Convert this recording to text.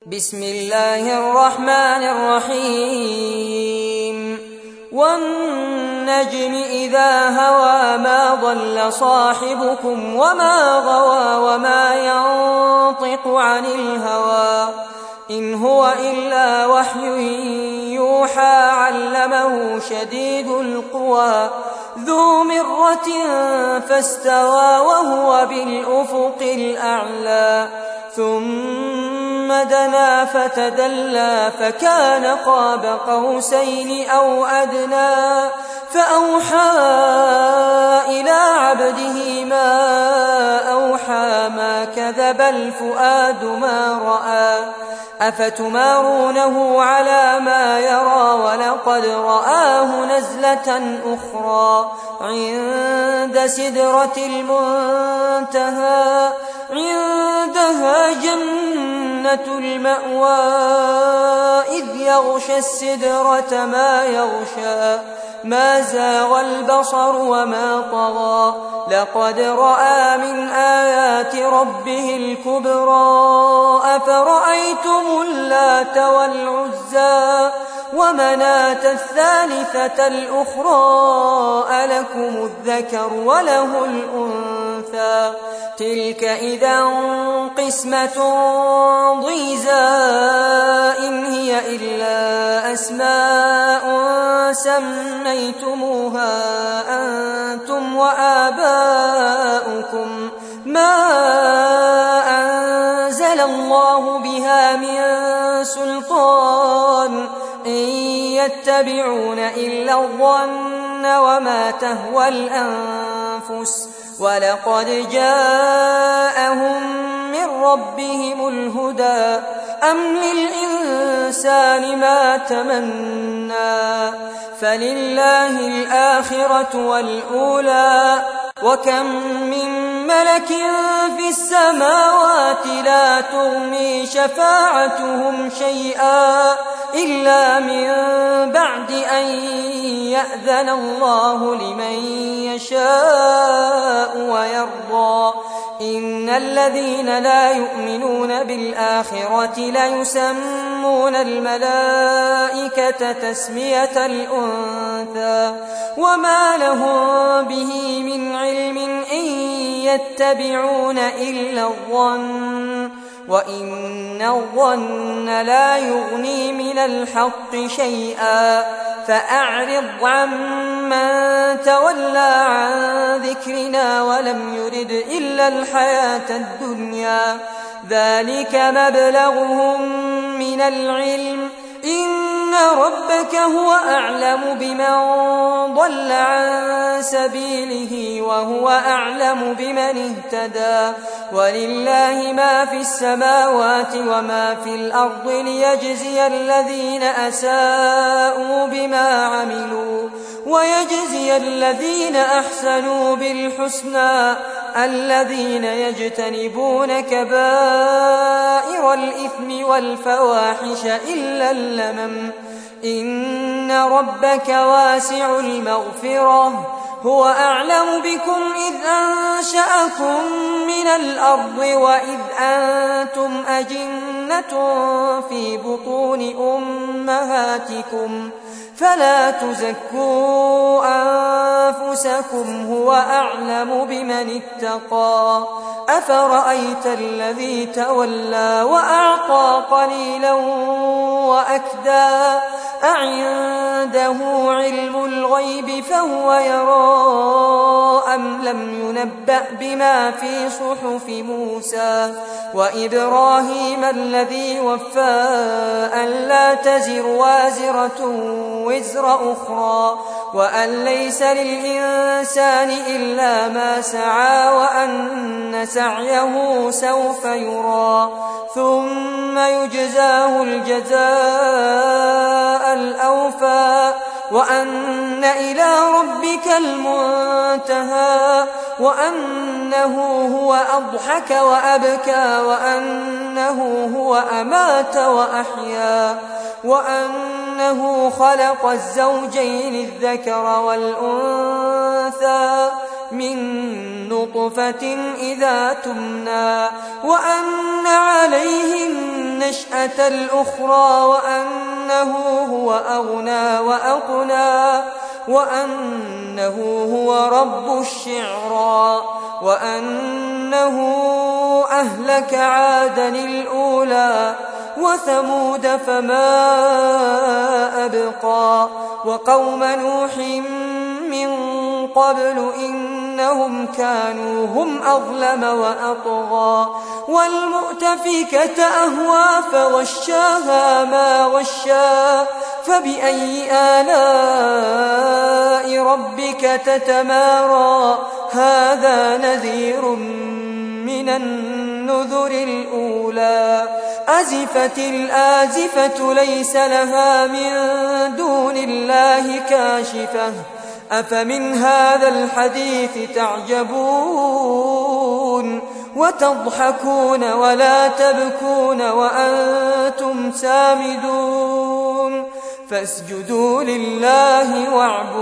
بسم الله الرحمن الرحيم والنجم إذا هوى ما ضل صاحبكم وما غوى وما ينطق عن الهوى إن هو إلا وحي يوحى علمه شديد القوى ذو مرة فاستوى وهو بالأفق الأعلى ثم دنا فتدلى فكان قاب قوسين أو أدنى فأوحى إلى عبده ما أوحى ما كذب الفؤاد ما رأى أفتمارونه على ما يرى ولقد رآه نزلة أخرى عند سدرة المنتهى عندها جنة المأوى إذ يغشى السدرة ما يغشى ما زاغ البصر وما طغى لقد رأى من آيات ربه الكبرى أفرأيتم اللات والعزى ومناة الثالثة الأخرى ألكم الذكر وله الأنثى تلك إذا قسمة ضيزى إن هي إلا أسماء سميتموها أنتم وآباؤكم ما أنزل الله بها من سلطان إن يتبعون إلا الظن وما تهوى الأنفس ولقد جاءهم من ربهم الهدى أم للإنسان ما تمنى فلله الآخرة والأولى وكم من ملك في السماوات لا تغني شفاعتهم شيئا إلا من بعد أن يأذن الله لمن يشاء ويرضى إن الذين لا يؤمنون بالآخرة ليسمون الملائكة تسمية الأنثى وما لهم به من علم إن يتبعون إلا الظن وإن الظن لا يغني من الحق شيئا فأعرض عمن تولى عن ذكرنا ولم يرد إلا الحياة الدنيا ذلك مبلغهم من العلم إن ربك هو أعلم بمن ضل عن سبيله وهو أعلم بمن اهتدى ولله ما في السماوات وما في الأرض ليجزي الذين أساءوا بما عملوا ويجزي الذين أحسنوا بالحسنى الذين يجتنبون كبائر الإثم والفواحش إلا اللمم إن ربك واسع المغفرة هو أعلم بكم إذ أنشأكم من الأرض وإذ أنتم أجنة في بطون أمهاتكم فلا تزكوا أنفسكم هو أعلم بمن اتقى أفرأيت الذي تولى وأعطى قليلا وأكدى أعنده علم الغيب فهو يرى أم لم ينبأ بما في صحف موسى وإبراهيم الذي وفى ألا تزر وازرة وزر أخرى وأن ليس للإنسان إلا ما سعى وأن سعيه سوف يرى ثم يجزاه الجزاء الأوفى وأن إلى ربك المنتهى وأنه هو أضحك وأبكى وأنه هو أمات وأحيا وأنه خلق الزوجين الذكر والأنثى من نطفة إذا تمنى وأن عليه النشأة الأخرى وأنه هو أغنى وأقنى وأنه هو رب الشعرى وأنه أهلك عادا الأولى وثمود فما أبقى وقوم نوح من قبل إنهم كانوا هم أظلم وأطغى والمؤتفكة أهوى فغشاها ما غشا فبأي آلاء ربك تتمارى هذا نذير من النذر الأولى أزفت الآزفة ليس لها من دون الله كاشفة أفمن هذا الحديث تعجبون وتضحكون ولا تبكون وأنتم سامدون فاسجدوا لله واعبدوا